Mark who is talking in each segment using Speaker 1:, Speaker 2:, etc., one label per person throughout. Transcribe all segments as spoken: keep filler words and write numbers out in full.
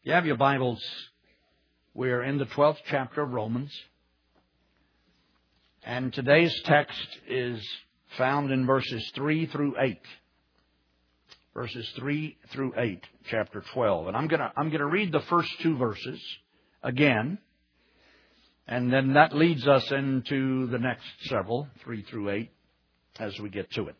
Speaker 1: you have your Bibles, we're in the twelfth chapter of Romans. And today's text is found in verses three through eight. Verses three through eight, chapter twelve. And I'm going to I'm going to read the first two verses again. And then that leads us into the next several, three through eight, as we get to it.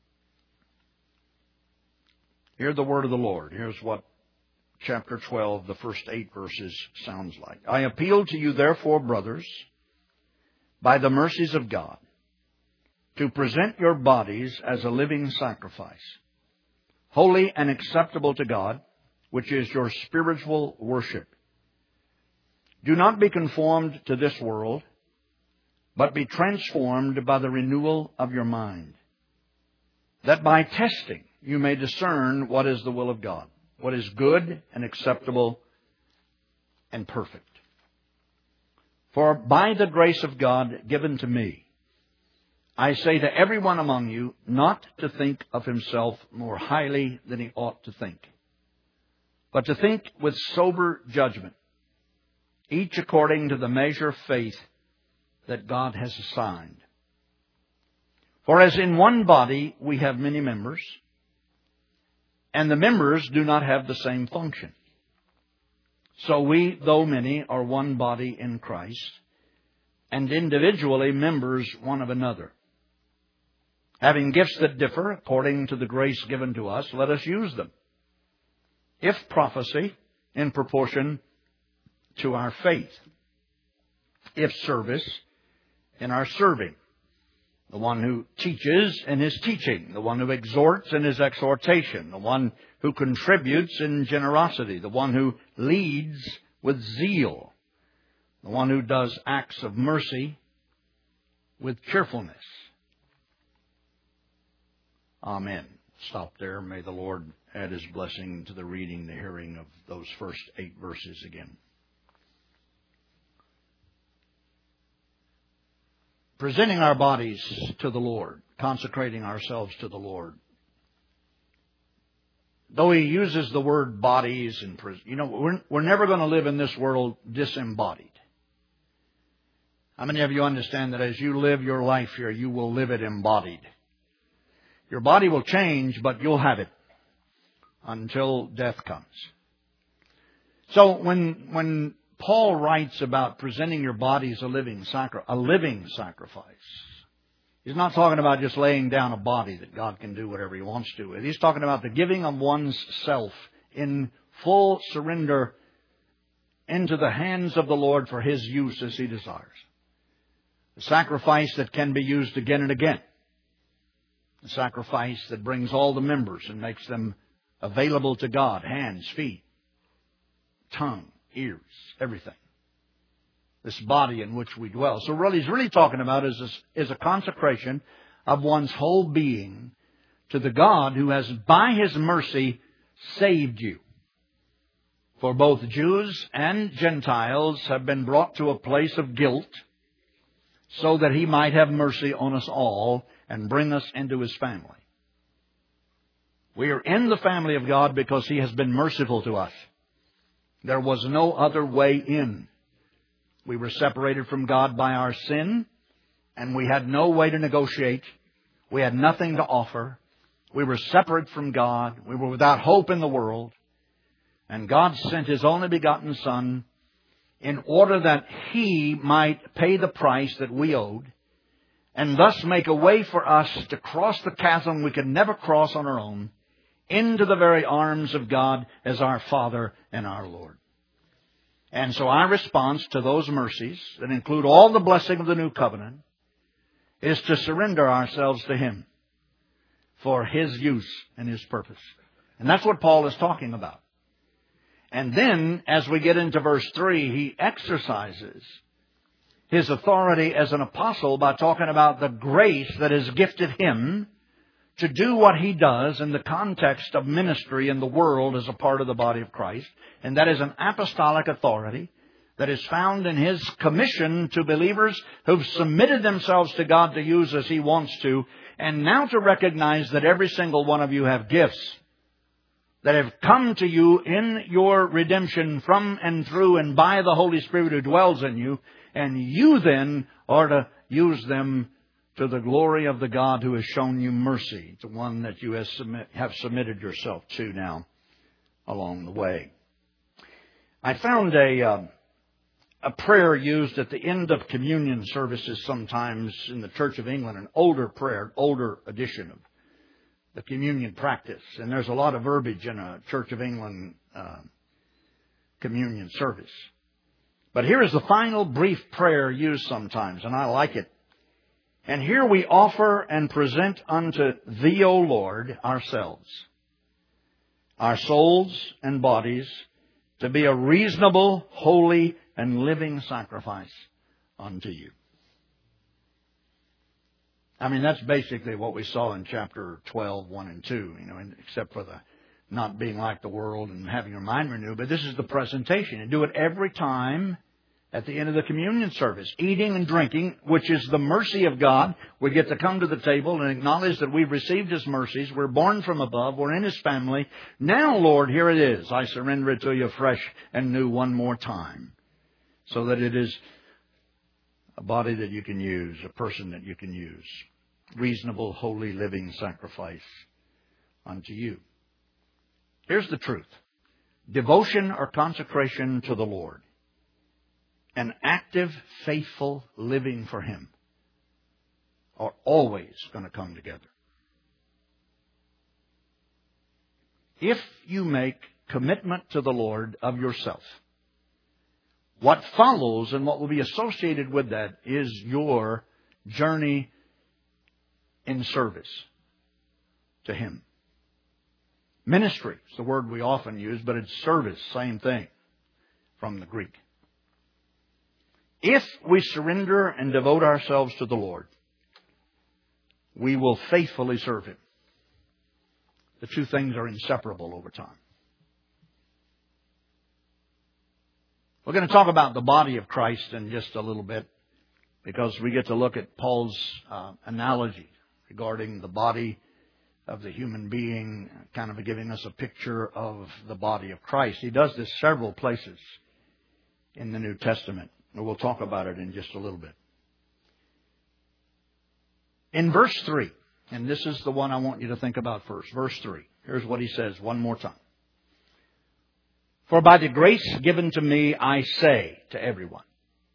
Speaker 1: Hear the word of the Lord. Here's what chapter twelve, the first eight verses sounds like. I appeal to you, therefore, brothers, by the mercies of God, to present your bodies as a living sacrifice, holy and acceptable to God, which is your spiritual worship. Do not be conformed to this world, but be transformed by the renewal of your mind, that by testing you may discern what is the will of God, what is good and acceptable and perfect. For by the grace of God given to me, I say to everyone among you not to think of himself more highly than he ought to think, but to think with sober judgment, each according to the measure of faith that God has assigned. For as in one body we have many members, and the members do not have the same function. So we, though many, are one body in Christ, and individually members one of another. Having gifts that differ according to the grace given to us, let us use them. If prophecy, in proportion to our faith. If service, in our serving. The one who teaches in his teaching. The one who exhorts in his exhortation. The one who contributes in generosity. The one who leads with zeal. The one who does acts of mercy with cheerfulness. Amen. Stop there. May the Lord add His blessing to the reading, the hearing of those first eight verses again. Presenting our bodies to the Lord, consecrating ourselves to the Lord. Though He uses the word bodies, and you know, we're, we're never going to live in this world disembodied. How many of you understand that as you live your life here, you will live it embodied? Your body will change, but you'll have it until death comes. So when when Paul writes about presenting your body as a living sacri- a living sacrifice, he's not talking about just laying down a body that God can do whatever He wants to with. He's talking about the giving of one's self in full surrender into the hands of the Lord for His use as He desires. A sacrifice that can be used again and again. A sacrifice that brings all the members and makes them available to God. Hands, feet, tongue, ears, everything. This body in which we dwell. So what he's really talking about is a, is a consecration of one's whole being to the God who has, by His mercy, saved you. For both Jews and Gentiles have been brought to a place of guilt so that He might have mercy on us all and bring us into His family. We are in the family of God because He has been merciful to us. There was no other way in. We were separated from God by our sin, and we had no way to negotiate. We had nothing to offer. We were separate from God. We were without hope in the world. And God sent His only begotten Son in order that He might pay the price that we owed, and thus make a way for us to cross the chasm we could never cross on our own, into the very arms of God as our Father and our Lord. And so our response to those mercies that include all the blessing of the new covenant is to surrender ourselves to Him for His use and His purpose. And that's what Paul is talking about. And then, as we get into verse three, he exercises his authority as an apostle by talking about the grace that is gifted him to do what he does in the context of ministry in the world as a part of the body of Christ. And that is an apostolic authority that is found in his commission to believers who've submitted themselves to God to use as He wants to, and now to recognize that every single one of you have gifts that have come to you in your redemption from and through and by the Holy Spirit who dwells in you, and you then are to use them to the glory of the God who has shown you mercy, the one that you have submitted yourself to now along the way. I found a, uh, a prayer used at the end of communion services sometimes in the Church of England, an older prayer, older edition of the communion practice. And there's a lot of verbiage in a Church of England uh, communion service. But here is the final brief prayer used sometimes, and I like it. And here we offer and present unto Thee, O Lord, ourselves, our souls and bodies, to be a reasonable, holy, and living sacrifice unto You. I mean, that's basically what we saw in chapter twelve, one and two, you know, except for the not being like the world and having your mind renewed. But this is the presentation. And do it every time at the end of the communion service. Eating and drinking, which is the mercy of God. We get to come to the table and acknowledge that we've received His mercies. We're born from above. We're in His family. Now, Lord, here it is. I surrender it to You fresh and new one more time, so that it is a body that You can use, a person that You can use. Reasonable, holy, living sacrifice unto You. Here's the truth. Devotion or consecration to the Lord, an active, faithful living for Him, are always going to come together. If you make commitment to the Lord of yourself, what follows and what will be associated with that is your journey in service to Him. Ministry is the word we often use, but it's service, same thing from the Greek. If we surrender and devote ourselves to the Lord, we will faithfully serve Him. The two things are inseparable over time. We're going to talk about the body of Christ in just a little bit, because we get to look at Paul's uh, analogy regarding the body of the human being, kind of giving us a picture of the body of Christ. He does this several places in the New Testament. And we'll talk about it in just a little bit. In verse three, and this is the one I want you to think about first. Verse three. Here's what he says one more time. For by the grace given to me, I say to everyone,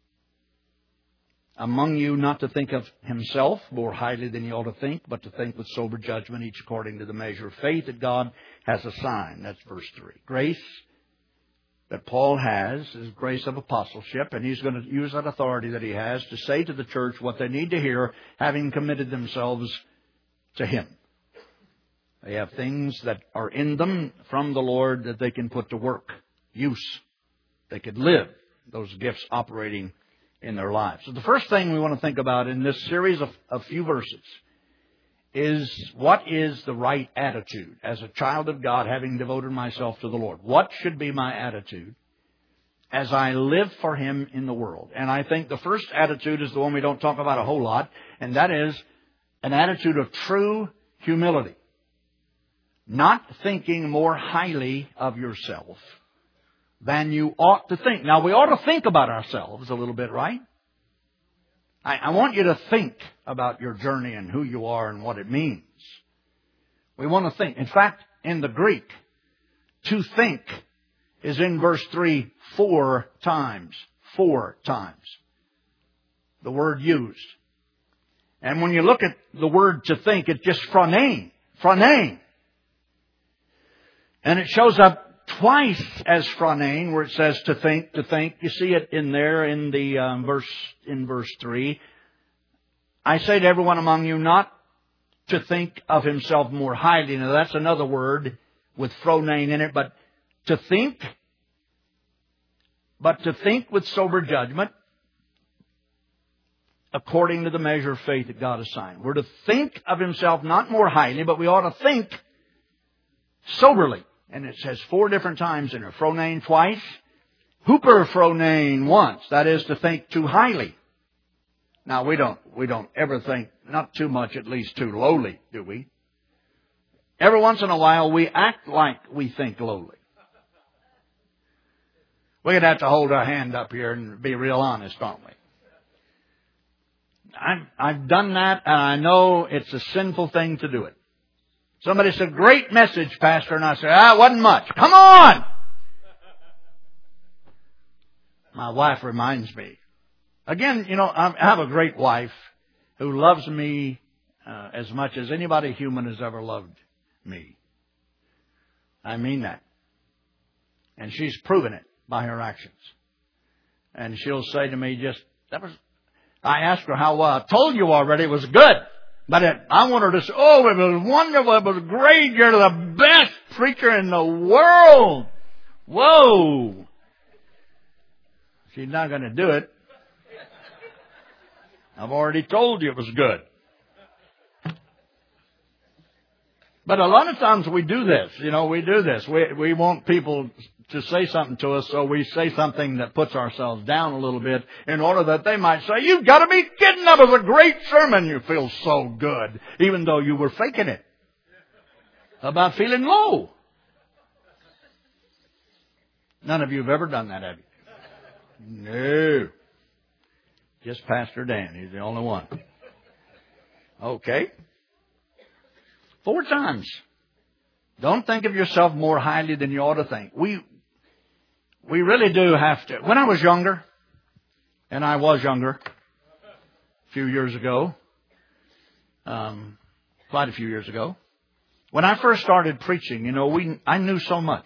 Speaker 1: among you not to think of himself more highly than he ought to think, but to think with sober judgment, each according to the measure of faith that God has assigned. That's verse three. Grace that Paul has is grace of apostleship, and he's going to use that authority that he has to say to the church what they need to hear, having committed themselves to Him. They have things that are in them from the Lord that they can put to work, use. They could live those gifts operating in their lives. So the first thing we want to think about in this series of a few verses is, what is the right attitude as a child of God, having devoted myself to the Lord? What should be my attitude as I live for Him in the world? And I think the first attitude is the one we don't talk about a whole lot, and that is an attitude of true humility. Not thinking more highly of yourself than you ought to think. Now, we ought to think about ourselves a little bit, right? I, I want you to think about your journey and who you are and what it means. We want to think. In fact, in the Greek, to think is in verse three four times. Four times. The word used. And when you look at the word to think, it's just phronein. Phronein. And it shows up twice as phronein, where it says to think, to think. You see it in there in the um, verse in verse three. I say to everyone among you not to think of himself more highly. Now that's another word with phronein in it, but to think, but to think with sober judgment, according to the measure of faith that God assigned. We're to think of himself not more highly, but we ought to think soberly. And it says four different times in there. Phronein twice. Huperphronein once. That is to think too highly. Now we don't, we don't ever think, not too much, at least too lowly, do we? every once in a while we act like we think lowly. We're going to have to hold our hand up here and be real honest, aren't we? I've, I've done that, and I know it's a sinful thing to do it. Somebody said, great message, Pastor, and I said, ah, it wasn't much. Come on! My wife reminds me. Again, you know, I have a great wife who loves me uh, as much as anybody human has ever loved me. I mean that. And she's proven it by her actions. And she'll say to me just, that was, I asked her how, uh, I told you already it was good. But it, I want her to say, oh, it was wonderful, it was great, you're the best preacher in the world. Whoa. She's not going to do it. I've already told you it was good. But a lot of times we do this, you know, we do this. We, we want people to say something to us, so we say something that puts ourselves down a little bit in order that they might say, you've got to be kidding, that was a great sermon. You feel so good, even though you were faking it. About feeling low. None of you have ever done that, have you? No. Just Pastor Dan. He's the only one. Okay. Four times. Don't think of yourself more highly than you ought to think. We we really do have to. When I was younger, and I was younger a few years ago, um, quite a few years ago, when I first started preaching, you know, we I knew so much.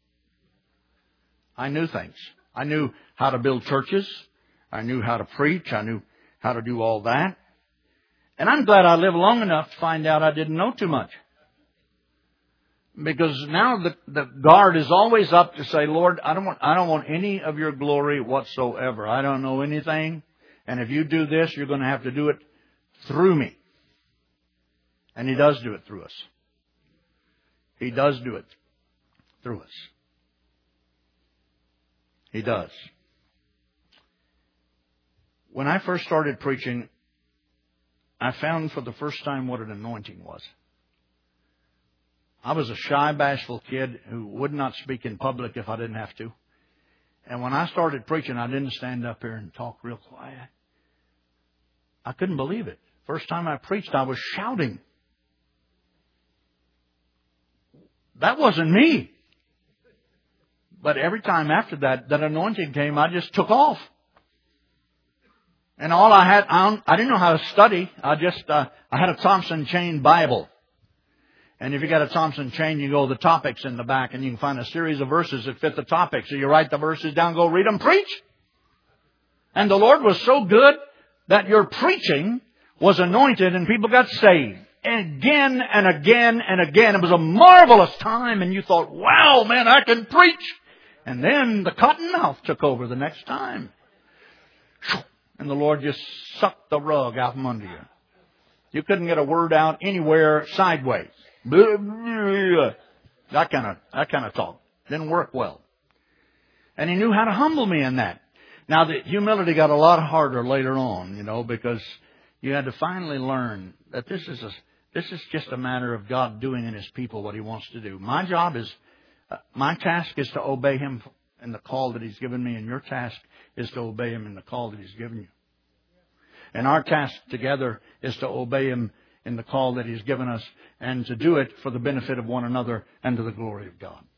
Speaker 1: I knew things. I knew how to build churches. I knew how to preach. I knew how to do all that. And I'm glad I lived long enough to find out I didn't know too much. Because now the, the guard is always up to say, Lord, I don't want, I don't want any of your glory whatsoever. I don't know anything. And if you do this, you're going to have to do it through me. And He does do it through us. He does do it through us. He does. When I first started preaching, I found for the first time what an anointing was. I was a shy, bashful kid who would not speak in public if I didn't have to. And when I started preaching, I didn't stand up here and talk real quiet. I couldn't believe it. First time I preached, I was shouting. That wasn't me. But every time after that, that anointing came, I just took off. And all I had, I, I didn't know how to study. I just, uh, I had a Thompson Chain Bible. And if you got a Thompson Chain, you go to the topics in the back and you can find a series of verses that fit the topic. So you write the verses down, go read them, preach. And the Lord was so good that your preaching was anointed and people got saved. And again and again and again. It was a marvelous time and you thought, wow, man, I can preach. And then the cotton mouth took over the next time. And the Lord just sucked the rug out from under you. You couldn't get a word out anywhere sideways. That kind of, that kind of talk. Didn't work well. And He knew how to humble me in that. Now, the humility got a lot harder later on, you know, because you had to finally learn that this is a, this is just a matter of God doing in His people what He wants to do. My job is, uh, my task is to obey Him in the call that He's given me, and your task is to obey Him in the call that He's given you. And our task together is to obey Him in the call that He's given us and to do it for the benefit of one another and to the glory of God.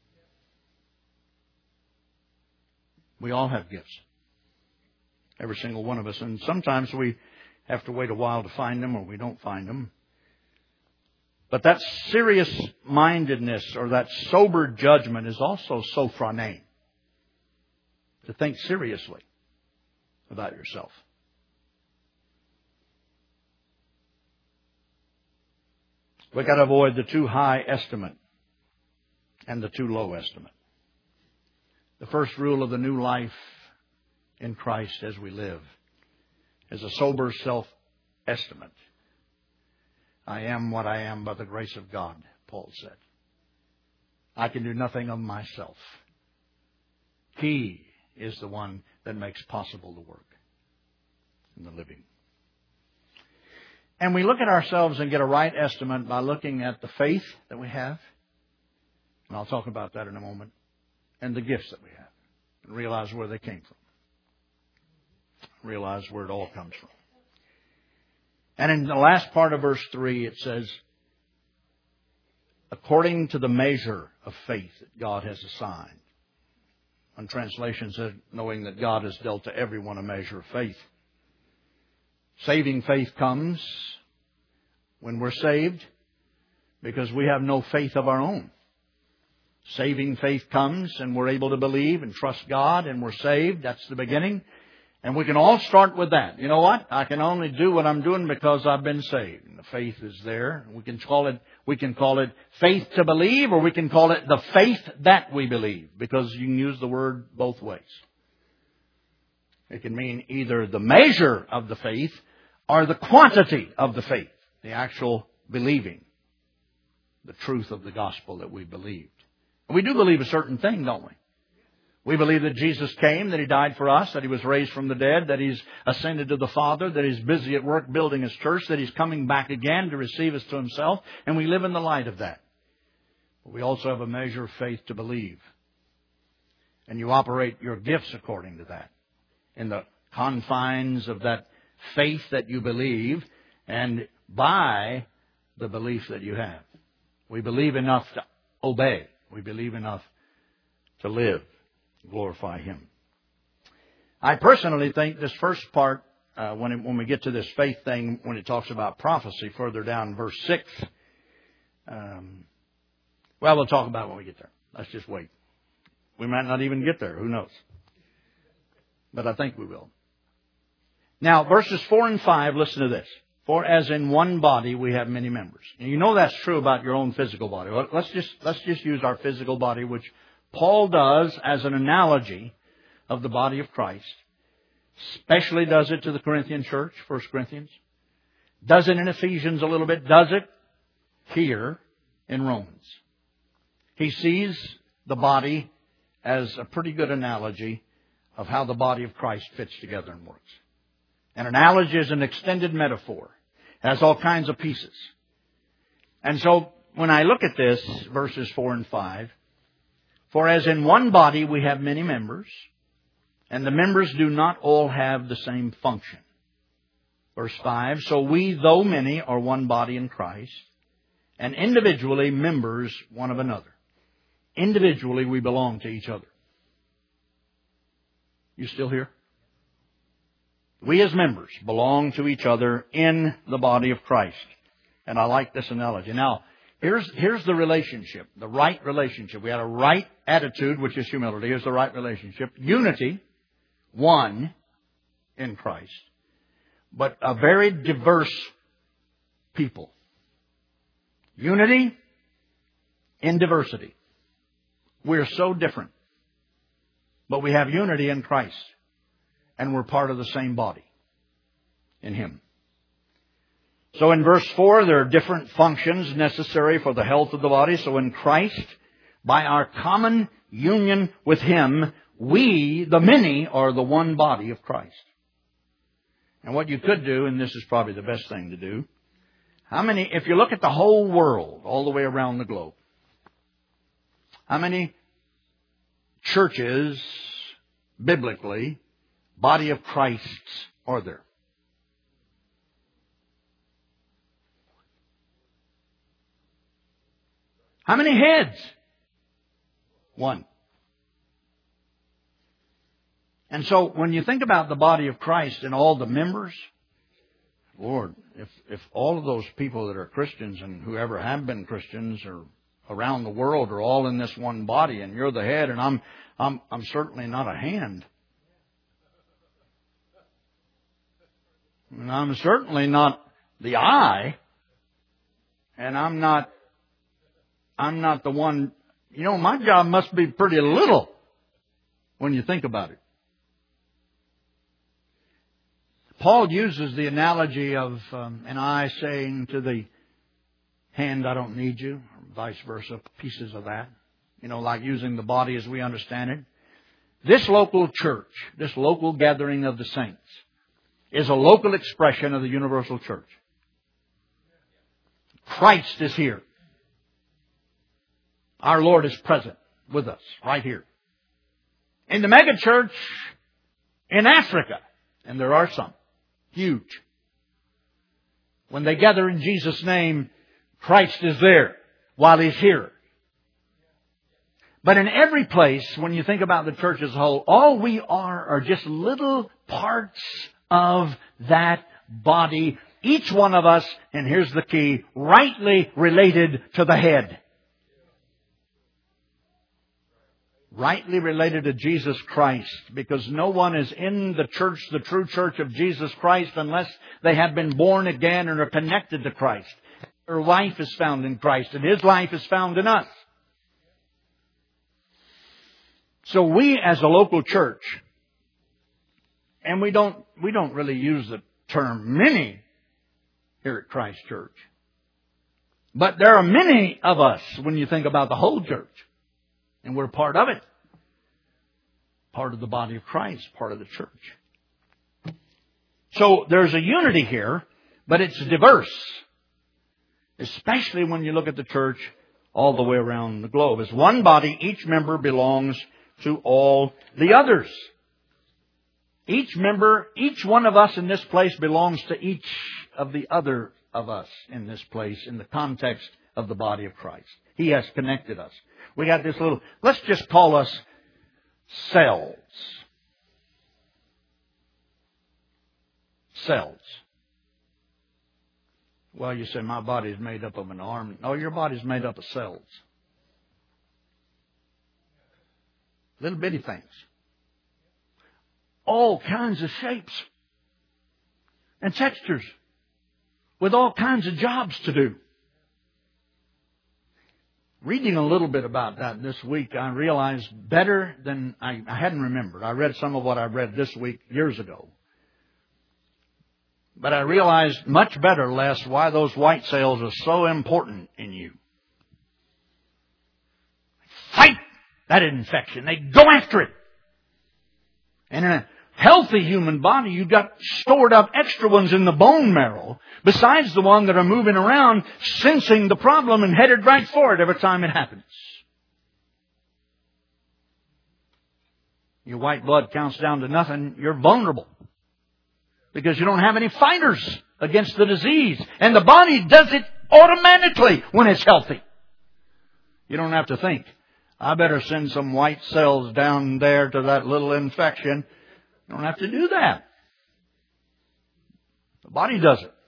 Speaker 1: We all have gifts. Every single one of us. And sometimes we have to wait a while to find them or we don't find them. But that serious mindedness or that sober judgment is also sophroné. To think seriously about yourself. We've got to avoid the too high estimate and the too low estimate. The first rule of the new life in Christ as we live is a sober self-estimate. I am what I am by the grace of God, Paul said. I can do nothing of myself. He is the one that makes possible the work and the living. And we look at ourselves and get a right estimate by looking at the faith that we have. And I'll talk about that in a moment. And the gifts that we have. And realize where they came from. Realize where it all comes from. And in the last part of verse three, it says, according to the measure of faith that God has assigned. One translation says, knowing that God has dealt to everyone a measure of faith. Saving faith comes when we're saved because we have no faith of our own. Saving faith comes and we're able to believe and trust God and we're saved. That's the beginning. And we can all start with that. You know what? I can only do what I'm doing because I've been saved. And the faith is there. We can call it, we can call it faith to believe, or we can call it the faith that we believe, because you can use the word both ways. It can mean either the measure of the faith or the quantity of the faith, the actual believing, the truth of the gospel that we believed. And we do believe a certain thing, don't we? We believe that Jesus came, that He died for us, that He was raised from the dead, that He's ascended to the Father, that He's busy at work building His church, that He's coming back again to receive us to Himself, and we live in the light of that. But we also have a measure of faith to believe. And you operate your gifts according to that, in the confines of that faith that you believe, and by the belief that you have. We believe enough to obey. We believe enough to live. Glorify Him. I personally think this first part, uh, when it, when we get to this faith thing, when it talks about prophecy further down in verse six, um, well, we'll talk about it when we get there. Let's just wait. We might not even get there. Who knows? But I think we will. Now, verses four and five, listen to this. For as in one body we have many members. And you know that's true about your own physical body. Let's just, let's just use our physical body, which Paul does as an analogy of the body of Christ. Especially does it to the Corinthian church, First Corinthians. Does it in Ephesians a little bit. Does it here in Romans. He sees the body as a pretty good analogy of how the body of Christ fits together and works. An analogy is an extended metaphor. It has all kinds of pieces. And so when I look at this, verses four and five, for as in one body we have many members, and the members do not all have the same function. Verse five, so we, though many, are one body in Christ, and individually members one of another. Individually we belong to each other. You still here? We as members belong to each other in the body of Christ. And I like this analogy. Now, Here's, here's the relationship, the right relationship. We had a right attitude, which is humility. Here's the right relationship. Unity, one in Christ, but a very diverse people. Unity in diversity. We're so different, but we have unity in Christ, and we're part of the same body in Him. So in verse four, there are different functions necessary for the health of the body. So in Christ, by our common union with Him, we, the many, are the one body of Christ. And what you could do, and this is probably the best thing to do, how many, if you look at the whole world, all the way around the globe, how many churches, biblically, body of Christs, are there? How many heads? One. And so when you think about the body of Christ and all the members, Lord, if if all of those people that are Christians and whoever have been Christians or around the world are all in this one body, and you're the head, and I'm I'm I'm certainly not a hand. And I'm certainly not the eye, and I'm not I'm not the one, you know, my job must be pretty little when you think about it. Paul uses the analogy of um, an eye saying to the hand, I don't need you, or vice versa, pieces of that. You know, like using the body as we understand it. This local church, this local gathering of the saints, is a local expression of the universal church. Christ is here. Our Lord is present with us right here. In the megachurch in Africa, and there are some, huge. When they gather in Jesus' name, Christ is there while He's here. But in every place, when you think about the church as a whole, all we are are just little parts of that body. Each one of us, and here's the key, rightly related to the head. Rightly related to Jesus Christ, because no one is in the church, the true church of Jesus Christ, unless they have been born again and are connected to Christ. Their life is found in Christ, and His life is found in us. So we as a local church, and we don't we don't really use the term many here at Christ Church, but there are many of us when you think about the whole church, and we're part of it. Part of the body of Christ, part of the church. So there's a unity here, but it's diverse. Especially when you look at the church all the way around the globe. As one body, each member belongs to all the others. Each member, each one of us in this place belongs to each of the other of us in this place in the context of the body of Christ. He has connected us. We got this little, let's just call us cells. Cells. Well, you say, my body is made up of an arm. No, your body is made up of cells. Little bitty things. All kinds of shapes and textures with all kinds of jobs to do. Reading a little bit about that this week, I realized better than I, I hadn't remembered. I read some of what I read this week years ago. But I realized much better, Les, why those white cells are so important in you. Fight that infection. They go after it. And in a healthy human body, you've got stored up extra ones in the bone marrow, besides the one that are moving around, sensing the problem and headed right for it every time it happens. Your white blood counts down to nothing, you're vulnerable. Because you don't have any fighters against the disease. And the body does it automatically when it's healthy. You don't have to think, I better send some white cells down there to that little infection. You don't have to do that. The body does it.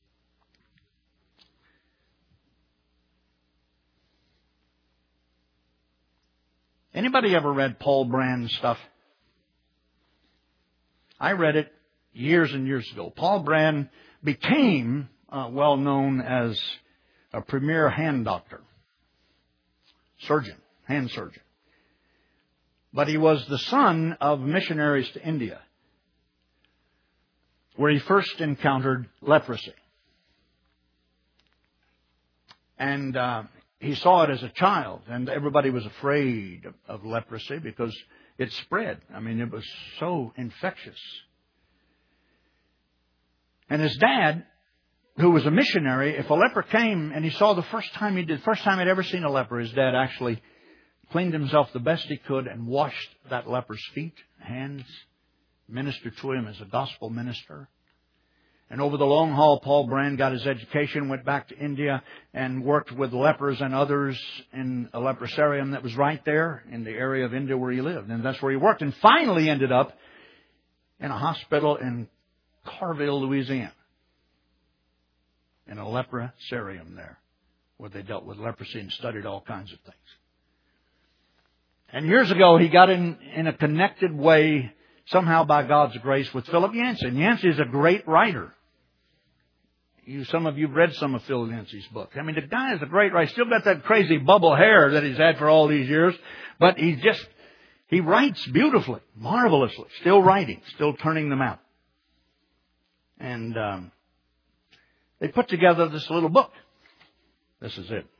Speaker 1: Anybody ever read Paul Brand's stuff? I read it years and years ago. Paul Brand became uh, well known as a premier hand doctor, surgeon, hand surgeon. But he was the son of missionaries to India, where he first encountered leprosy. And uh, he saw it as a child, and everybody was afraid of, of leprosy because it spread. I mean, it was so infectious. And his dad, who was a missionary, if a leper came and he saw the first time he did, first time he'd ever seen a leper, his dad actually cleaned himself the best he could and washed that leper's feet, hands, ministered to him as a gospel minister. And over the long haul, Paul Brand got his education, went back to India and worked with lepers and others in a leprosarium that was right there in the area of India where he lived. And that's where he worked. And finally ended up in a hospital in Carville, Louisiana, in a leprosarium there, where they dealt with leprosy and studied all kinds of things. And years ago, he got in, in a connected way, somehow by God's grace, with Philip Yancey. And Yancey is a great writer. You, some of you have read some of Phil Yancey's book. I mean, the guy is a great writer. Still got that crazy bubble hair that he's had for all these years. But he just, he writes beautifully, marvelously. Still writing, still turning them out. And um, they put together this little book. This is it.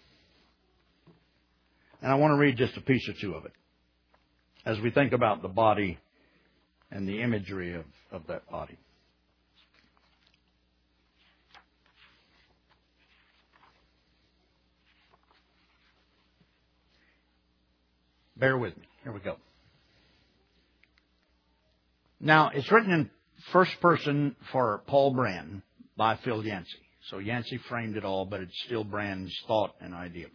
Speaker 1: And I want to read just a piece or two of it as we think about the body and the imagery of, of that body. Bear with me. Here we go. Now, it's written in first person for Paul Brand by Phil Yancey. So Yancey framed it all, but it's still Brand's thought and idea.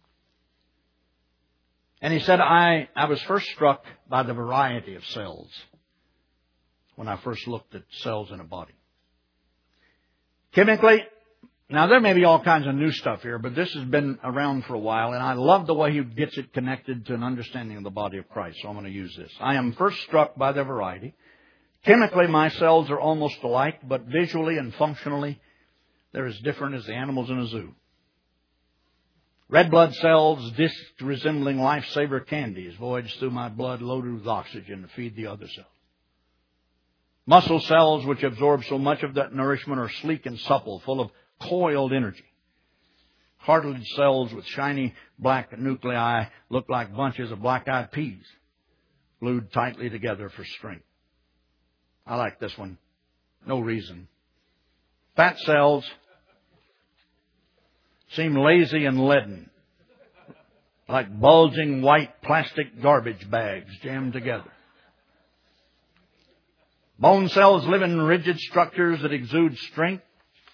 Speaker 1: And he said, I, I was first struck by the variety of cells when I first looked at cells in a body. Chemically, now there may be all kinds of new stuff here, but this has been around for a while, and I love the way he gets it connected to an understanding of the body of Christ, so I'm going to use this. I am first struck by their variety. Chemically, my cells are almost alike, but visually and functionally, they're as different as the animals in a zoo. Red blood cells, discs resembling lifesaver candies, voyage through my blood loaded with oxygen to feed the other cells. Muscle cells, which absorb so much of that nourishment, are sleek and supple, full of coiled energy. Cartilage cells with shiny black nuclei look like bunches of black-eyed peas, glued tightly together for strength. I like this one. No reason. Fat cells seem lazy and leaden, like bulging white plastic garbage bags jammed together. Bone cells live in rigid structures that exude strength.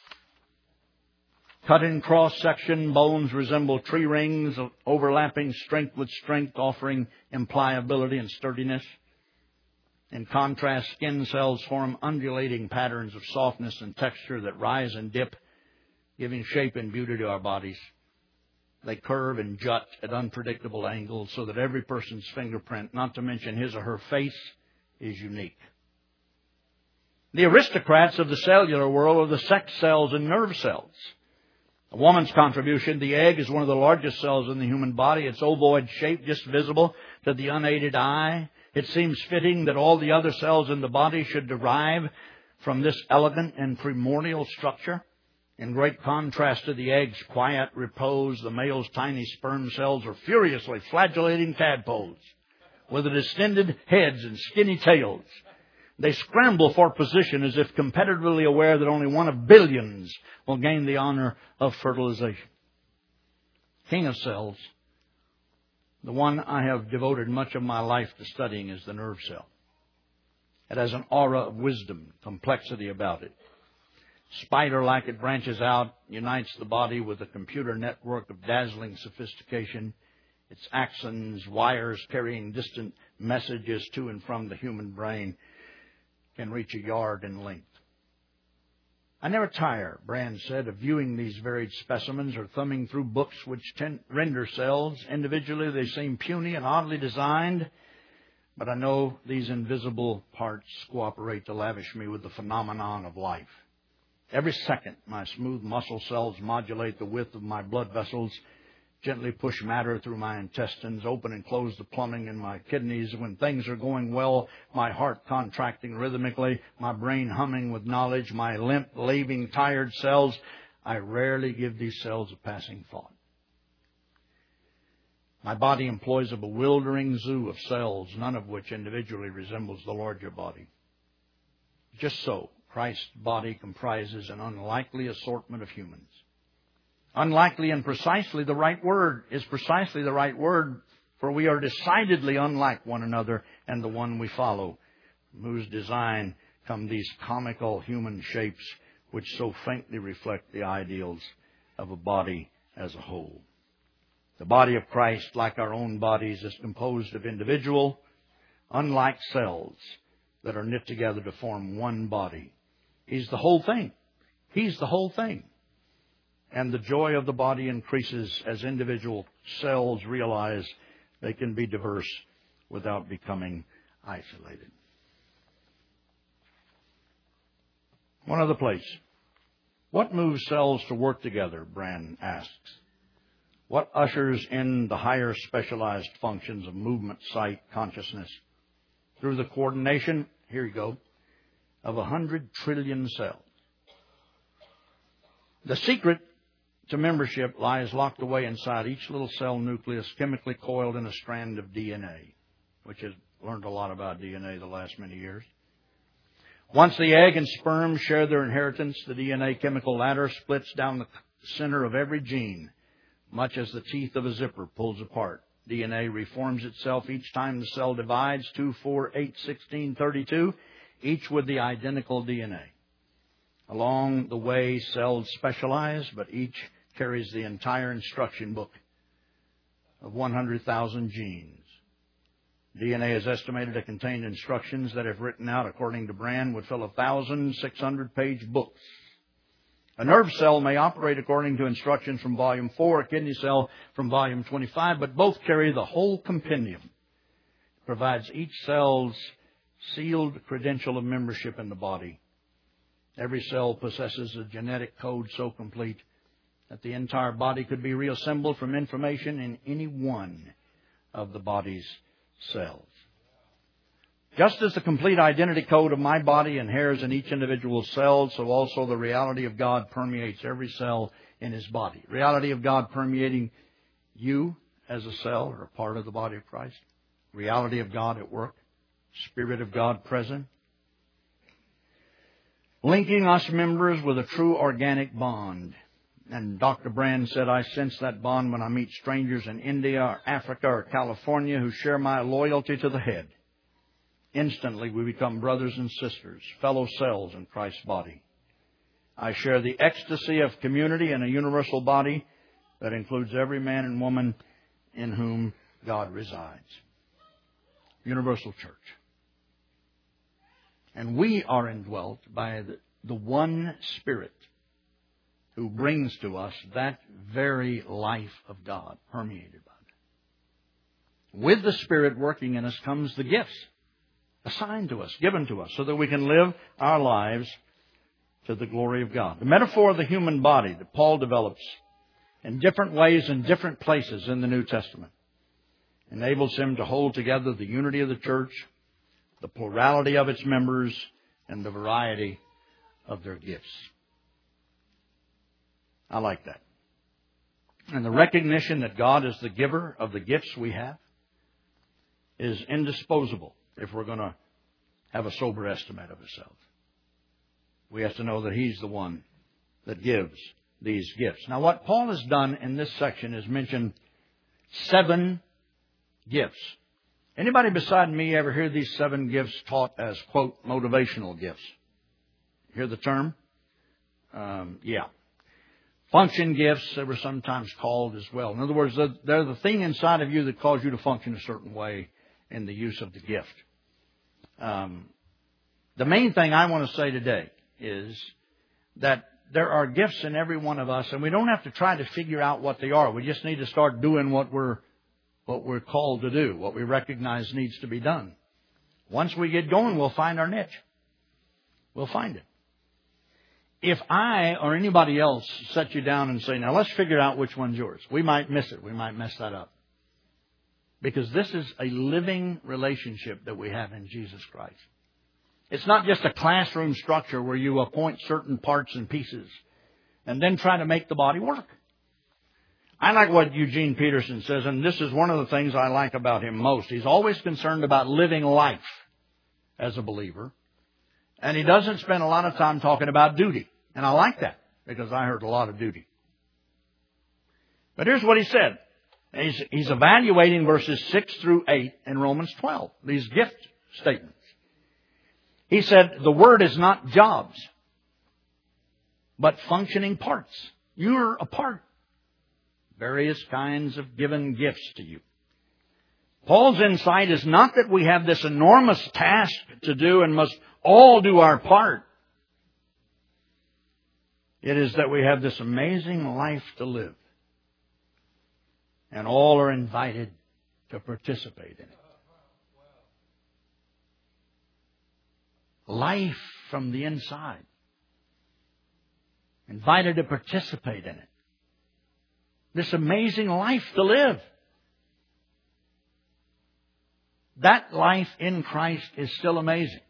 Speaker 1: Cut in cross-section, bones resemble tree rings, overlapping strength with strength, offering impliability and sturdiness. In contrast, skin cells form undulating patterns of softness and texture that rise and dip, giving shape and beauty to our bodies. They curve and jut at unpredictable angles so that every person's fingerprint, not to mention his or her face, is unique. The aristocrats of the cellular world are the sex cells and nerve cells. A woman's contribution, the egg, is one of the largest cells in the human body. Its ovoid shape, just visible to the unaided eye. It seems fitting that all the other cells in the body should derive from this elegant and primordial structure. In great contrast to the egg's quiet repose, the male's tiny sperm cells are furiously flagellating tadpoles with distended heads and skinny tails. They scramble for position as if competitively aware that only one of billions will gain the honor of fertilization. King of cells, the one I have devoted much of my life to studying, is the nerve cell. It has an aura of wisdom, complexity about it. Spider-like, it branches out, unites the body with a computer network of dazzling sophistication. Its axons, wires carrying distant messages to and from the human brain, can reach a yard in length. I never tire, Brand said, of viewing these varied specimens or thumbing through books which tend, render cells. Individually, they seem puny and oddly designed, but I know these invisible parts cooperate to lavish me with the phenomenon of life. Every second, my smooth muscle cells modulate the width of my blood vessels, gently push matter through my intestines, open and close the plumbing in my kidneys. When things are going well, my heart contracting rhythmically, my brain humming with knowledge, my limp, laving, tired cells. I rarely give these cells a passing thought. My body employs a bewildering zoo of cells, none of which individually resembles the larger body. Just so, Christ's body comprises an unlikely assortment of humans. Unlikely and precisely the right word is precisely the right word, for we are decidedly unlike one another and the one we follow, from whose design come these comical human shapes which so faintly reflect the ideals of a body as a whole. The body of Christ, like our own bodies, is composed of individual, unlike cells that are knit together to form one body. He's the whole thing. He's the whole thing. And the joy of the body increases as individual cells realize they can be diverse without becoming isolated. One other place. What moves cells to work together, Brand asks. What ushers in the higher specialized functions of movement, sight, consciousness? Through the coordination, here you go, of a hundred trillion cells. The secret to membership lies locked away inside each little cell nucleus, chemically coiled in a strand of D N A, which has learned a lot about D N A the last many years. Once the egg and sperm share their inheritance, the D N A chemical ladder splits down the center of every gene, much as the teeth of a zipper pulls apart D N A reforms itself each time the cell divides, two, four, eight, sixteen, thirty-two, each with the identical D N A. Along the way, cells specialize, but each carries the entire instruction book of one hundred thousand genes. D N A is estimated to contain instructions that, if written out according to Brand, would fill a one thousand six hundred page books. A nerve cell may operate according to instructions from volume four, a kidney cell from volume twenty-five, but both carry the whole compendium. It provides each cell's sealed credential of membership in the body. Every cell possesses a genetic code so complete that the entire body could be reassembled from information in any one of the body's cells. Just as the complete identity code of my body inheres in each individual cell, so also the reality of God permeates every cell in His body. Reality of God permeating you as a cell or a part of the body of Christ. Reality of God at work. Spirit of God present. Linking us members with a true organic bond. And Doctor Brand said, I sense that bond when I meet strangers in India or Africa or California who share my loyalty to the head. Instantly we become brothers and sisters, fellow cells in Christ's body. I share the ecstasy of community in a universal body that includes every man and woman in whom God resides. Universal church. And we are indwelt by the, the one Spirit who brings to us that very life of God permeated by it. With the Spirit working in us comes the gifts assigned to us, given to us, so that we can live our lives to the glory of God. The metaphor of the human body that Paul develops in different ways in different places in the New Testament enables him to hold together the unity of the church, the plurality of its members, and the variety of their gifts. I like that. And the recognition that God is the giver of the gifts we have is indisposable if we're going to have a sober estimate of ourselves. We have to know that He's the one that gives these gifts. Now, what Paul has done in this section is mention seven gifts. Anybody beside me ever hear these seven gifts taught as, quote, motivational gifts? Hear the term? Um, yeah. Function gifts, they were sometimes called as well. In other words, they're, they're the thing inside of you that cause you to function a certain way in the use of the gift. Um, the main thing I want to say today is that there are gifts in every one of us, and we don't have to try to figure out what they are. We just need to start doing what we're what we're called to do, what we recognize needs to be done. Once we get going, we'll find our niche. We'll find it. If I or anybody else set you down and say, now let's figure out which one's yours, we might miss it. We might mess that up. Because this is a living relationship that we have in Jesus Christ. It's not just a classroom structure where you appoint certain parts and pieces and then try to make the body work. I like what Eugene Peterson says, and this is one of the things I like about him most. He's always concerned about living life as a believer, and he doesn't spend a lot of time talking about duty. And I like that because I heard a lot of duty. But here's what he said. He's, he's evaluating verses six through eight in Romans twelve, these gift statements. He said, the word is not jobs, but functioning parts. You're a part. Various kinds of given gifts to you. Paul's insight is not that we have this enormous task to do and must all do our part. It is that we have this amazing life to live. And all are invited to participate in it. Life from the inside. Invited to participate in it. This amazing life to live. That life in Christ is still amazing.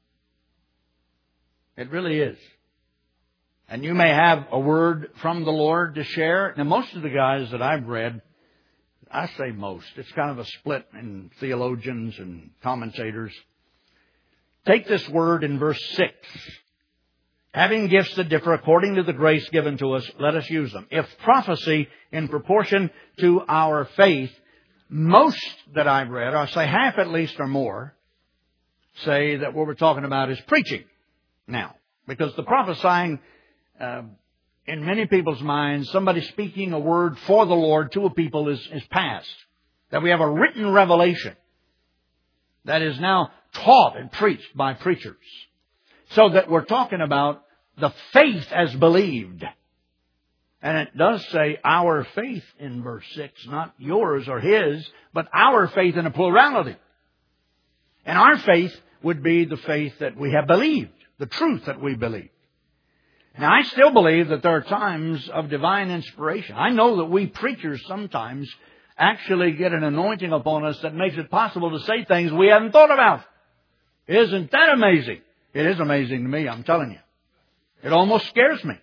Speaker 1: It really is. And you may have a word from the Lord to share. Now, most of the guys that I've read, I say most, it's kind of a split in theologians and commentators. Take this word in verse six. Having gifts that differ according to the grace given to us, let us use them. If prophecy in proportion to our faith, most that I've read, I'll say half at least or more, say that what we're talking about is preaching now. Because the prophesying, uh, in many people's minds, somebody speaking a word for the Lord to a people is, is past. That we have a written revelation that is now taught and preached by preachers. So that we're talking about the faith as believed. And it does say our faith in verse six, not yours or his, but our faith in a plurality. And our faith would be the faith that we have believed, the truth that we believe. Now, I still believe that there are times of divine inspiration. I know that we preachers sometimes actually get an anointing upon us that makes it possible to say things we haven't thought about. Isn't that amazing? It is amazing to me, I'm telling you. It almost scares me.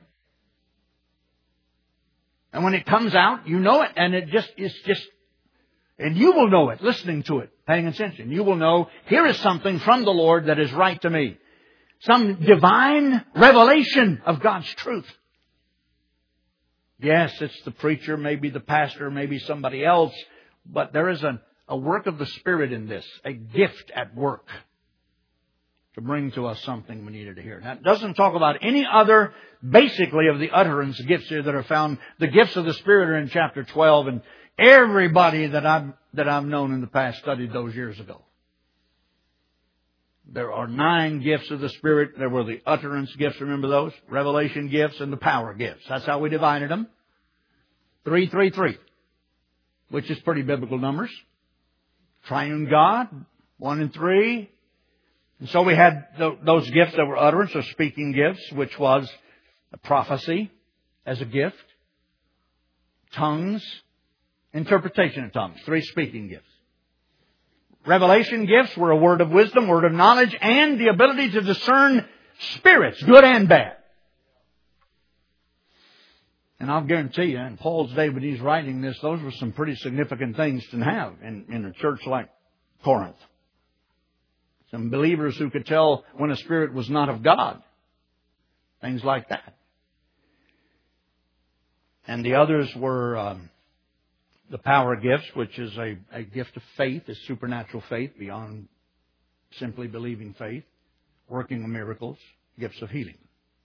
Speaker 1: And when it comes out, you know it, and it just, it's just, and you will know it, listening to it, paying attention. You will know, here is something from the Lord that is right to me. Some divine revelation of God's truth. Yes, it's the preacher, maybe the pastor, maybe somebody else, but there is a, a work of the Spirit in this, a gift at work to bring to us something we needed to hear. Now, it doesn't talk about any other, basically, of the utterance gifts here that are found. The gifts of the Spirit are in chapter twelve, and everybody that I've, that I've known in the past studied those years ago. There are nine gifts of the Spirit. There were the utterance gifts, remember those? Revelation gifts and the power gifts. That's how we divided them. Three, three, three. Which is pretty biblical numbers. Triune God, one and three. And so we had th- those gifts that were utterance or speaking gifts, which was a prophecy as a gift. Tongues, interpretation of tongues. Three speaking gifts. Revelation gifts were a word of wisdom, word of knowledge, and the ability to discern spirits, good and bad. And I'll guarantee you, in Paul's day when he's writing this, those were some pretty significant things to have in, in a church like Corinth. Some believers who could tell when a spirit was not of God. Things like that. And the others were Um, the power gifts, which is a, a gift of faith, is supernatural faith beyond simply believing faith, working of miracles, gifts of healing.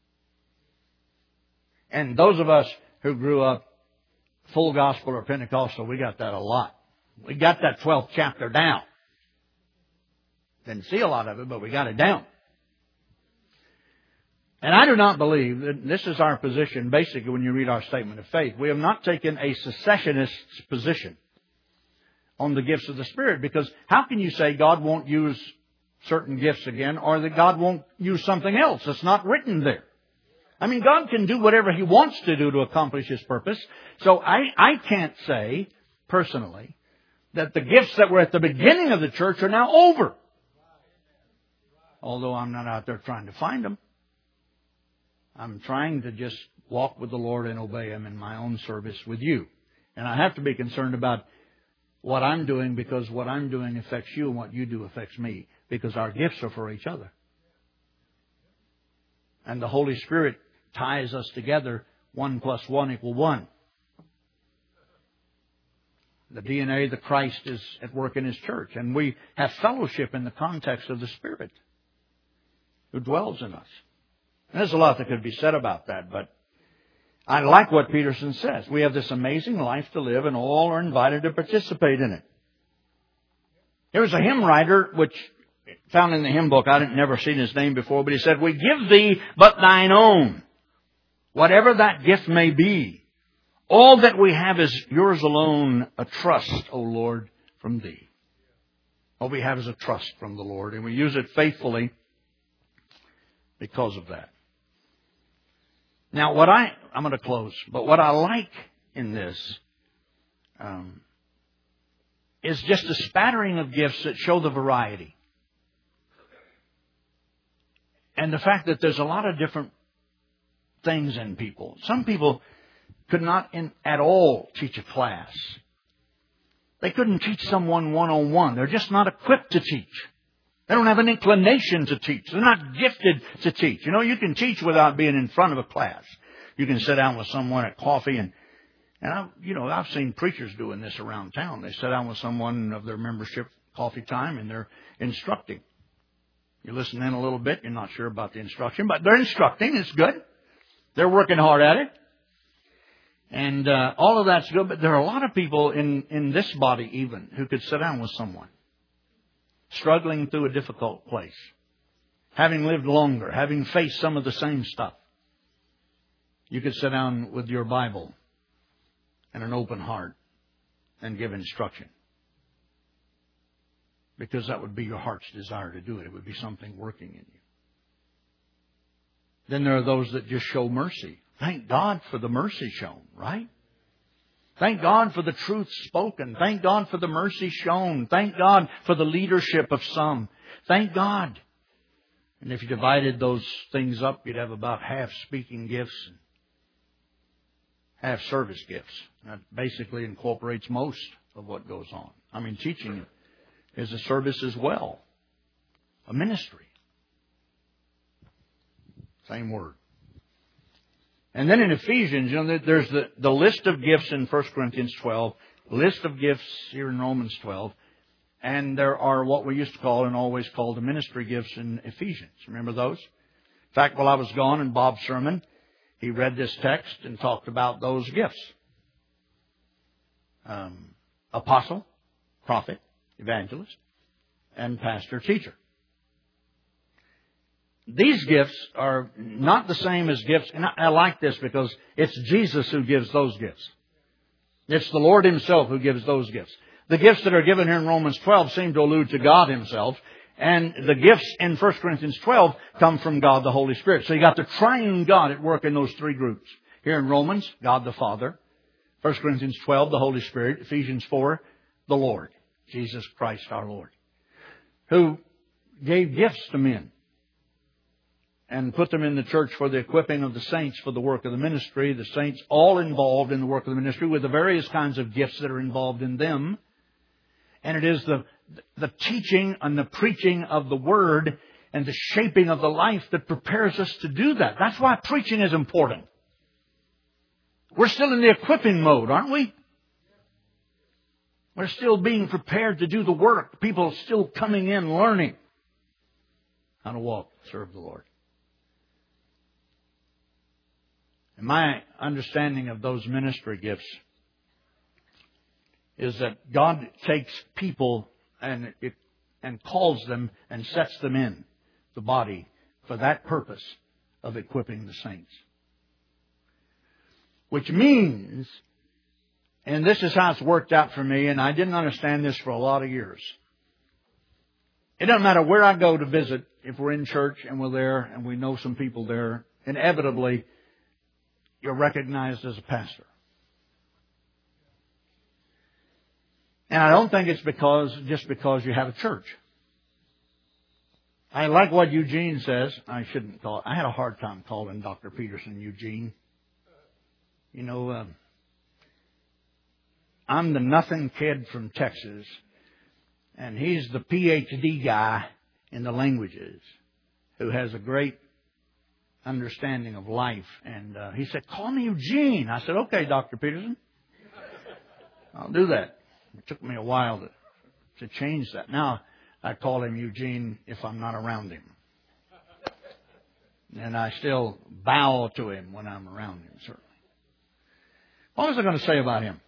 Speaker 1: And those of us who grew up full gospel or Pentecostal, we got that a lot. We got that twelfth chapter down. Didn't see a lot of it, but we got it down. And I do not believe that this is our position, basically, when you read our statement of faith. We have not taken a cessationist position on the gifts of the Spirit, because how can you say God won't use certain gifts again, or that God won't use something else that's not written there? I mean, God can do whatever He wants to do to accomplish His purpose. So I, I can't say, personally, that the gifts that were at the beginning of the church are now over. Although I'm not out there trying to find them. I'm trying to just walk with the Lord and obey Him in my own service with you. And I have to be concerned about what I'm doing, because what I'm doing affects you and what you do affects me, because our gifts are for each other. And the Holy Spirit ties us together. One plus one equal one. The D N A, the Christ, is at work in His church. And we have fellowship in the context of the Spirit who dwells in us. And there's a lot that could be said about that, but I like what Peterson says. We have this amazing life to live, and all are invited to participate in it. There was a hymn writer, which found in the hymn book, I had never seen his name before, but he said, "We give thee but thine own, whatever that gift may be. All that we have is yours alone, a trust, O Lord, from thee." All we have is a trust from the Lord, and we use it faithfully because of that. Now, what I, I'm going to close, but what I like in this um, is just a spattering of gifts that show the variety. And the fact that there's a lot of different things in people. Some people could not in, at all teach a class. They couldn't teach someone one-on-one. They're just not equipped to teach. They don't have an inclination to teach. They're not gifted to teach. You know, you can teach without being in front of a class. You can sit down with someone at coffee and And, I, you know, I've seen preachers doing this around town. They sit down with someone of their membership, coffee time, and they're instructing. You listen in a little bit, you're not sure about the instruction, but they're instructing. It's good. They're working hard at it. And uh, all of that's good, but there are a lot of people in, in this body even who could sit down with someone struggling through a difficult place, having lived longer, having faced some of the same stuff. You could sit down with your Bible and an open heart and give instruction. Because that would be your heart's desire to do it. It would be something working in you. Then there are those that just show mercy. Thank God for the mercy shown, right? Thank God for the truth spoken. Thank God for the mercy shown. Thank God for the leadership of some. Thank God. And if you divided those things up, you'd have about half speaking gifts and half service gifts. That basically incorporates most of what goes on. I mean, teaching is a service as well. A ministry. Same word. And then in Ephesians, you know, there's the, the list of gifts in First Corinthians twelve, list of gifts here in Romans twelve, and there are what we used to call and always call the ministry gifts in Ephesians. Remember those? In fact, while I was gone in Bob's sermon, he read this text and talked about those gifts. Um, apostle, prophet, evangelist, and pastor, teacher. These gifts are not the same as gifts, and I, I like this because it's Jesus who gives those gifts. It's the Lord Himself who gives those gifts. The gifts that are given here in Romans twelve seem to allude to God Himself, and the gifts in First Corinthians twelve come from God the Holy Spirit. So you got the triune God at work in those three groups. Here in Romans, God the Father. First Corinthians twelve, the Holy Spirit. Ephesians four, the Lord, Jesus Christ our Lord, who gave gifts to men and put them in the church for the equipping of the saints for the work of the ministry. The saints all involved in the work of the ministry with the various kinds of gifts that are involved in them. And it is the, the teaching and the preaching of the Word and the shaping of the life that prepares us to do that. That's why preaching is important. We're still in the equipping mode, aren't we? We're still being prepared to do the work. People are still coming in learning how to walk, serve the Lord. And my understanding of those ministry gifts is that God takes people and it, and calls them and sets them in the body for that purpose of equipping the saints. Which means, and this is how it's worked out for me, and I didn't understand this for a lot of years. It doesn't matter where I go to visit, if we're in church and we're there and we know some people there, inevitably you're recognized as a pastor. And I don't think it's because just because you have a church. I like what Eugene says. I shouldn't call it. I had a hard time calling Doctor Peterson Eugene. You know, um, I'm the nothing kid from Texas, and he's the P H D guy in the languages who has a great understanding of life. And uh, he said, call me Eugene. I said, okay, Doctor Peterson. I'll do that. It took me a while to, to change that. Now I call him Eugene if I'm not around him. And I still bow to him when I'm around him, certainly. What was I going to say about him?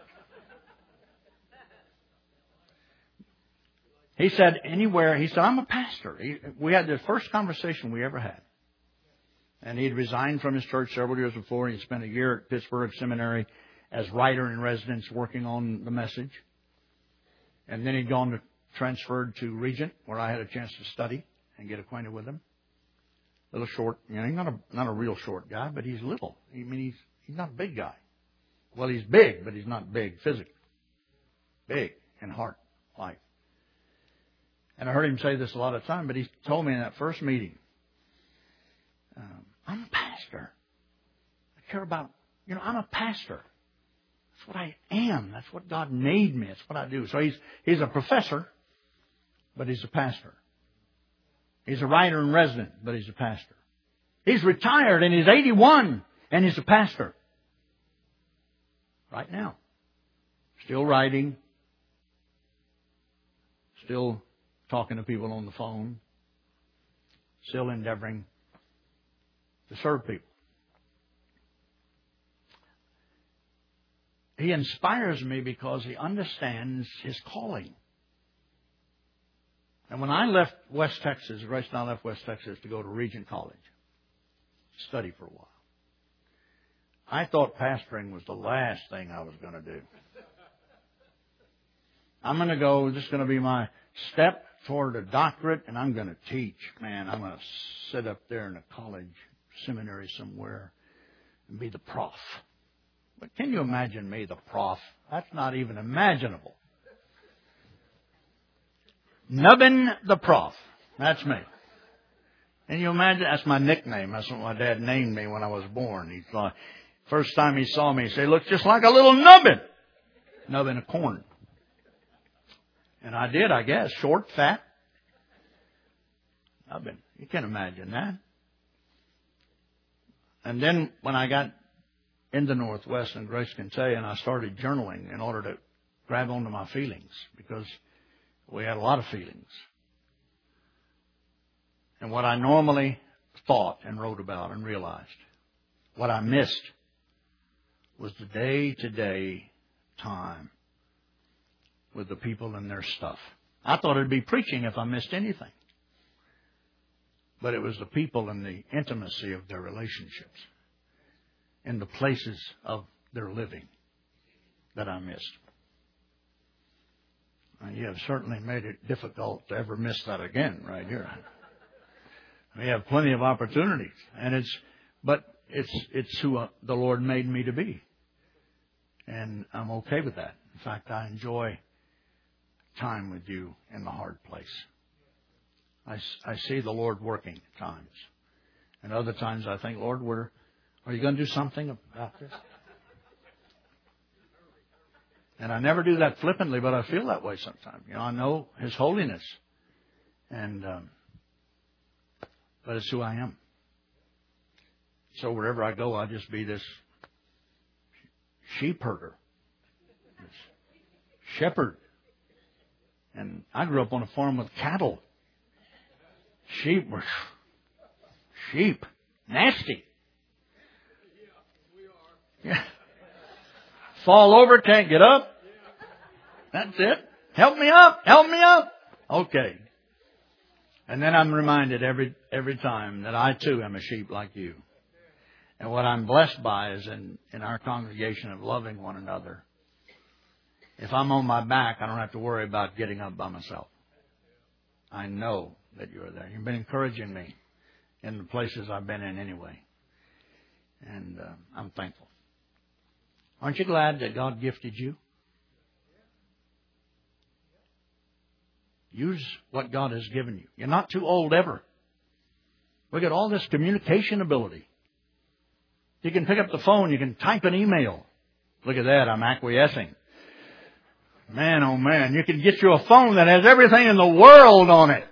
Speaker 1: He said, anywhere, he said, I'm a pastor. He, we had the first conversation we ever had. And he'd resigned from his church several years before. He spent a year at Pittsburgh Seminary as writer in residence working on the message. And then he'd gone to, transferred to Regent, where I had a chance to study and get acquainted with him. A little short, you know, he's not a, not a real short guy, but he's little. I mean, he's, he's not a big guy. Well, he's big, but he's not big physically. Big in heart, life. And I heard him say this a lot of time, but he told me in that first meeting, um, I'm a pastor. I care about, you know, I'm a pastor. That's what I am. That's what God made me. That's what I do. So he's he's a professor, but he's a pastor. He's a writer in residence, but he's a pastor. He's retired and he's eighty-one and he's a pastor. right now. Still writing. Still talking to people on the phone. Still endeavoring to serve people. He inspires me because he understands his calling. And when I left West Texas, Grace and I left West Texas to go to Regent College, study for a while, I thought pastoring was the last thing I was going to do. I'm going to go, this is going to be my step toward a doctorate, and I'm going to teach. Man, I'm going to sit up there in a college, seminary somewhere, and be the prof. But can you imagine me, the prof? That's not even imaginable. Nubbin the prof. That's me. Can you imagine? That's my nickname. That's what my dad named me when I was born. He thought, first time he saw me, he said, "Looks just like a little nubbin." Nubbin of corn. And I did, I guess. Short, fat. Nubbin. You can imagine that. And then when I got in the Northwest, and Grace can tell you, and I started journaling in order to grab onto my feelings, because we had a lot of feelings. And what I normally thought and wrote about and realized, what I missed was the day-to-day time with the people and their stuff. I thought it'd be preaching if I missed anything. But it was the people and the intimacy of their relationships and the places of their living that I missed. And you have certainly made it difficult to ever miss that again right here. We have plenty of opportunities, and it's, but it's it's who uh, the Lord made me to be, and I'm okay with that. In fact, I enjoy time with you in the hard place. I, I see the Lord working at times, and other times I think, Lord, where are you going to do something about this? And I never do that flippantly, but I feel that way sometimes. You know, I know His holiness, and um, but it's who I am. So wherever I go, I'll just be this sheep herder, this shepherd. And I grew up on a farm with cattle. Sheep were sheep, nasty. Yeah. Fall over, can't get up. That's it. Help me up. Help me up. Okay. And then I'm reminded every every time that I too am a sheep like you. And what I'm blessed by is in, in our congregation of loving one another. If I'm on my back, I don't have to worry about getting up by myself. I know that you're there. You've been encouraging me in the places I've been in anyway. And uh, I'm thankful. Aren't you glad that God gifted you? Use what God has given you. You're not too old ever. Look at all this communication ability. You can pick up the phone. You can type an email. Look at that. I'm acquiescing. Man, oh man. You can get you a phone that has everything in the world on it.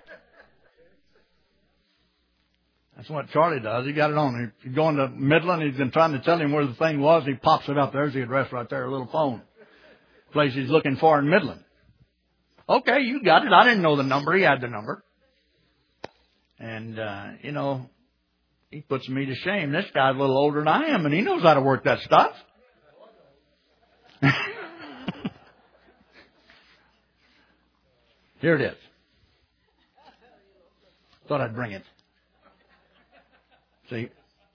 Speaker 1: That's what Charlie does. He got it on. He's going to Midland. He's been trying to tell him where the thing was. He pops it up. There's the address right there, a little phone. Place he's looking for in Midland. Okay, you got it. I didn't know the number. He had the number. And, uh, you know, he puts me to shame. This guy's a little older than I am, and he knows how to work that stuff. Here it is. Thought I'd bring it. See?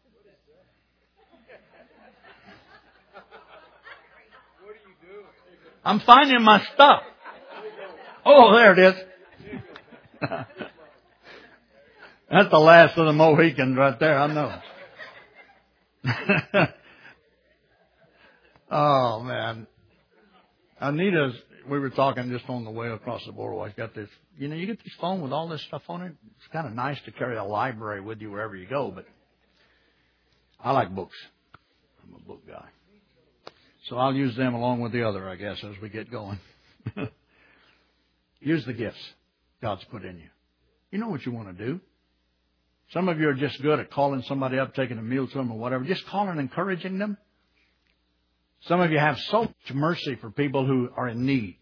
Speaker 1: I'm finding my stuff. Oh, there it is. That's the last of the Mohicans right there, I know. Oh, man. Anita's, we were talking just on the way across the boardwalk. I got this, you know, you get this phone with all this stuff on it. It's kind of nice to carry a library with you wherever you go, but I like books. I'm a book guy. So I'll use them along with the other, I guess, as we get going. Use the gifts God's put in you. You know what you want to do. Some of you are just good at calling somebody up, taking a meal to them or whatever. Just calling and encouraging them. Some of you have so much mercy for people who are in need.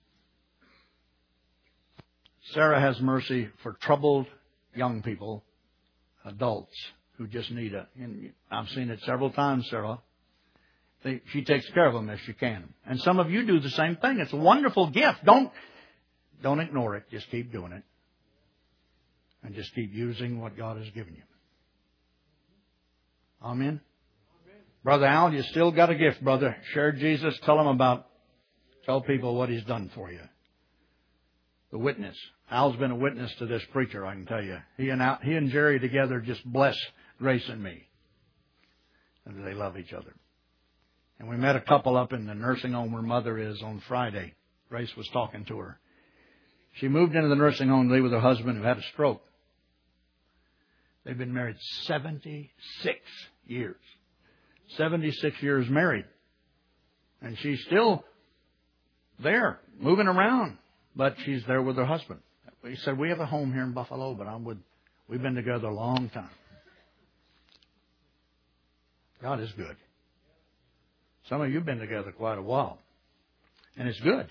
Speaker 1: Sarah has mercy for troubled young people, adults who just need a... And I've seen it several times, Sarah. They, she takes care of them as she can. And some of you do the same thing. It's a wonderful gift. Don't, don't ignore it. Just keep doing it. And just keep using what God has given you. Amen? Amen. Brother Al, you still got a gift, brother. Share Jesus. Tell them about... Tell people what He's done for you. The witness. Al's been a witness to this preacher, I can tell you. He and Al, he and Jerry together just bless Grace and me. And they love each other. And we met a couple up in the nursing home where Mother is on Friday. Grace was talking to her. She moved into the nursing home to live with her husband who had a stroke. They've been married seventy-six years. seventy-six years married. And she's still there, moving around. But she's there with her husband. He said, we have a home here in Buffalo, but I'm with, we've been together a long time. God is good. Some of you have been together quite a while. And it's good.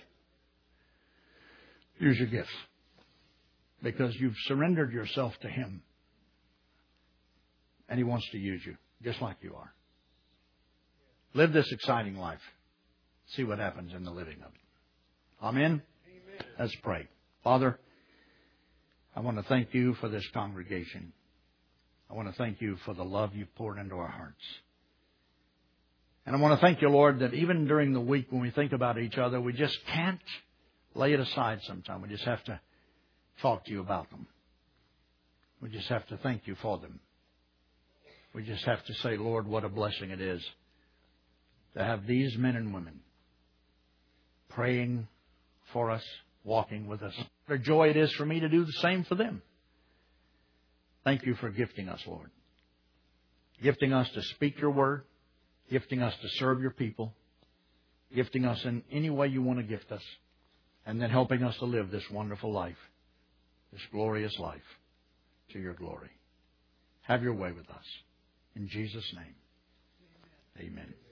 Speaker 1: Use your gifts. Because you've surrendered yourself to Him. And He wants to use you, just like you are. Live this exciting life. See what happens in the living of it. Amen? Let's pray. Father, I want to thank You for this congregation. I want to thank You for the love You've poured into our hearts. And I want to thank You, Lord, that even during the week when we think about each other, we just can't lay it aside sometime. We just have to talk to You about them. We just have to thank You for them. We just have to say, Lord, what a blessing it is to have these men and women praying for us, walking with us. What a joy it is for me to do the same for them. Thank You for gifting us, Lord. Gifting us to speak Your word. Gifting us to serve Your people. Gifting us in any way You want to gift us. And then helping us to live this wonderful life. This glorious life. To Your glory. Have Your way with us. In Jesus' name. Amen.